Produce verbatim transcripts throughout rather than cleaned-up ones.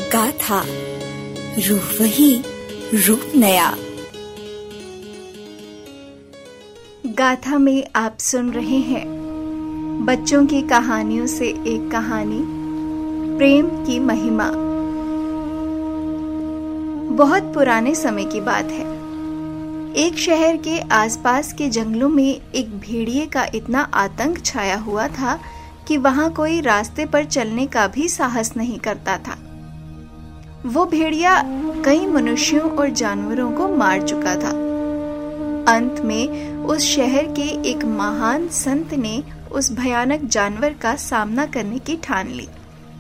गाथा, रूह वही, रूप नया। गाथा में आप सुन रहे हैं बच्चों की कहानियों से एक कहानी, प्रेम की महिमा। बहुत पुराने समय की बात है। एक शहर के आसपास के जंगलों में एक भेड़िए का इतना आतंक छाया हुआ था कि वहां कोई रास्ते पर चलने का भी साहस नहीं करता था। वो भेड़िया कई मनुष्यों और जानवरों को मार चुका था। अंत में उस शहर के एक महान संत ने उस भयानक जानवर का सामना करने की ठान ली।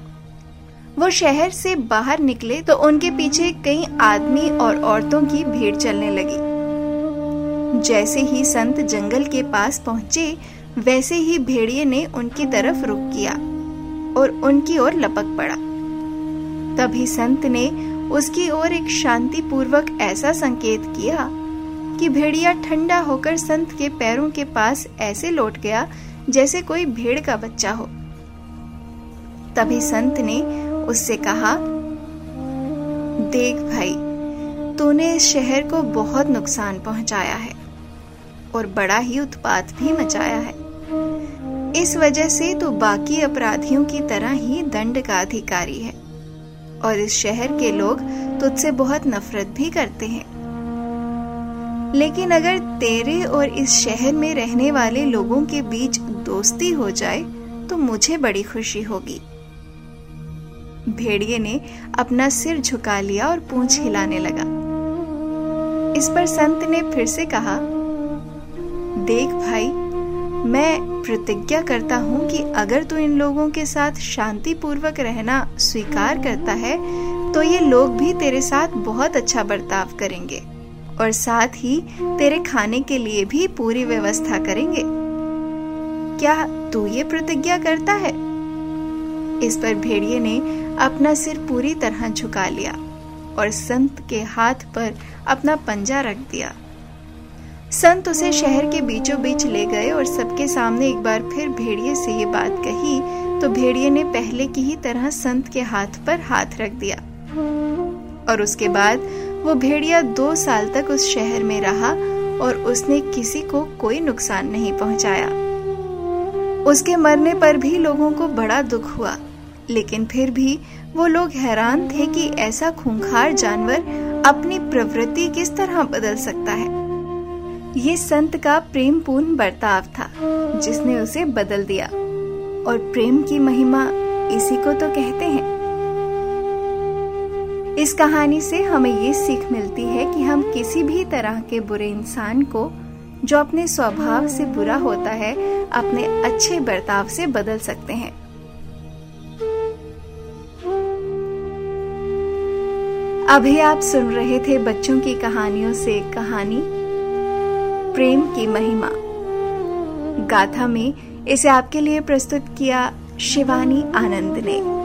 वो शहर से बाहर निकले तो उनके पीछे कई आदमी और औरतों की भीड़ चलने लगी। जैसे ही संत जंगल के पास पहुंचे, वैसे ही भेड़िए ने उनकी तरफ रुख किया और उनकी ओर लपक पड़ा। तभी संत ने उसकी ओर एक शांतिपूर्वक ऐसा संकेत किया कि भेड़िया ठंडा होकर संत के पैरों के पास ऐसे लौट गया जैसे कोई भेड़ का बच्चा हो। तभी संत ने उससे कहा, देख भाई, तूने इस शहर को बहुत नुकसान पहुंचाया है और बड़ा ही उत्पात भी मचाया है। इस वजह से तू बाकी अपराधियों की तरह ही दंड का अधिकारी है और इस शहर के लोग तुझसे बहुत नफरत भी करते हैं। लेकिन अगर तेरे और इस शहर में रहने वाले लोगों के बीच दोस्ती हो जाए तो मुझे बड़ी खुशी होगी। भेड़िए ने अपना सिर झुका लिया और पूंछ हिलाने लगा। इस पर संत ने फिर से कहा, देख भाई, मैं प्रतिज्ञा करता हूँ कि अगर तू इन लोगों के साथ शांतिपूर्वक रहना स्वीकार करता है तो ये लोग भी तेरे साथ बहुत अच्छा बर्ताव करेंगे और साथ ही तेरे खाने के लिए भी पूरी व्यवस्था करेंगे। क्या तू ये प्रतिज्ञा करता है? इस पर भेड़िए ने अपना सिर पूरी तरह झुका लिया और संत के हाथ पर अपना पंजा रख दिया। संत उसे शहर के बीचों बीच ले गए और सबके सामने एक बार फिर भेड़िए से ये बात कही तो भेड़िए ने पहले की ही तरह संत के हाथ पर हाथ रख दिया और उसके बाद वो भेड़िया दो साल तक उस शहर में रहा और उसने किसी को कोई नुकसान नहीं पहुंचाया। उसके मरने पर भी लोगों को बड़ा दुख हुआ, लेकिन फिर भी वो लोग हैरान थे कि ऐसा खूंखार जानवर अपनी प्रवृत्ति किस तरह बदल सकता है। ये संत का प्रेमपूर्ण बर्ताव था जिसने उसे बदल दिया, और प्रेम की महिमा इसी को तो कहते हैं। इस कहानी से हमें ये सीख मिलती है कि हम किसी भी तरह के बुरे इंसान को, जो अपने स्वभाव से बुरा होता है, अपने अच्छे बर्ताव से बदल सकते हैं। अभी आप सुन रहे थे बच्चों की कहानियों से कहानी, प्रेम की महिमा। गाथा में इसे आपके लिए प्रस्तुत किया शिवानी आनंद ने।